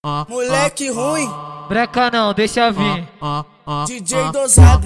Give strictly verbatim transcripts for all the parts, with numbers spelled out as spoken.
Moleque ruim, Breca não, deixa vir. D J dosado.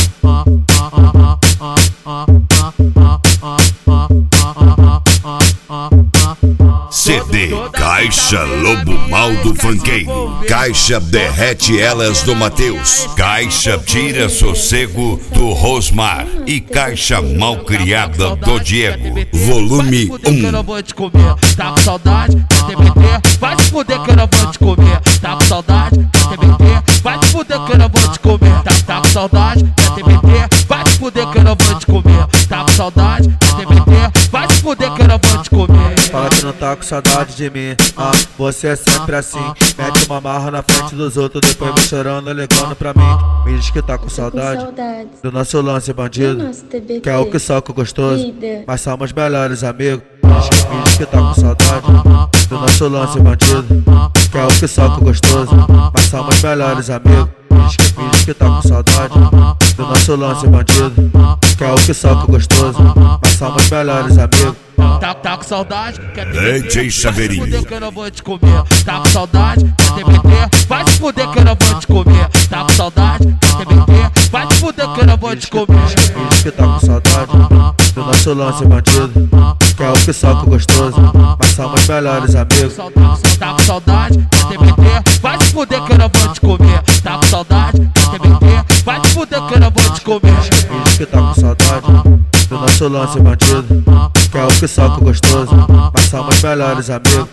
C D Caixa Lobo Mal do Funkeiro, Caixa derrete elas do Mateus, Caixa tira sossego do Rosmar e Caixa mal criada do Diego. Volume um. Eu não vou te comer, tá com saudade, T B T, vai te fuder que eu não vou te comer, tá com saudade, T B T, vai te fuder que eu não vou te comer, tá, tá com saudade, T B T, vai te fuder que eu não vou te comer, tá com saudade, T B T, vai te fuder que eu não vou te comer. Fala que não tá com saudade de mim, ah, você é sempre assim. Mete uma marra na frente dos outros, depois vai chorando, ligando pra mim. Me diz que tá com saudade do nosso lance bandido, que é o que soca gostoso, mas somos melhores amigos. Me diz que tá com saudade do nosso lance bandido, que é o que soca gostoso, mas somos melhores amigos. Me diz que tá com saudade do nosso lance bandido, que é o que soca gostoso, mas somos melhores amigos. Tá, tá com saudade, quer D J Chaveirinho. Vai te fuder que eu não vou te comer. Tá com saudade, T B T, vai te fuder que eu não vou te comer. Tá com saudade, T B T, vai te fuder que eu não vou te comer. Me diz que tá com saudade do nosso lance bandido, que é o que soca gostoso, mas somos melhores amigos. Tá com saudade, T B T, vai te fuder que eu não vou te comer. Tá com saudade, T B T, vai te fuder que eu não vou te comer. Me diz que tá com saudade do nosso lance bandido, que é o que soca gostoso, mas somos melhores amigos.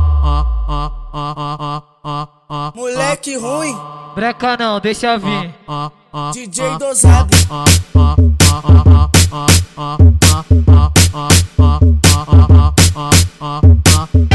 Moleque ruim, Breca não, deixa vir. D J dosado. Ah,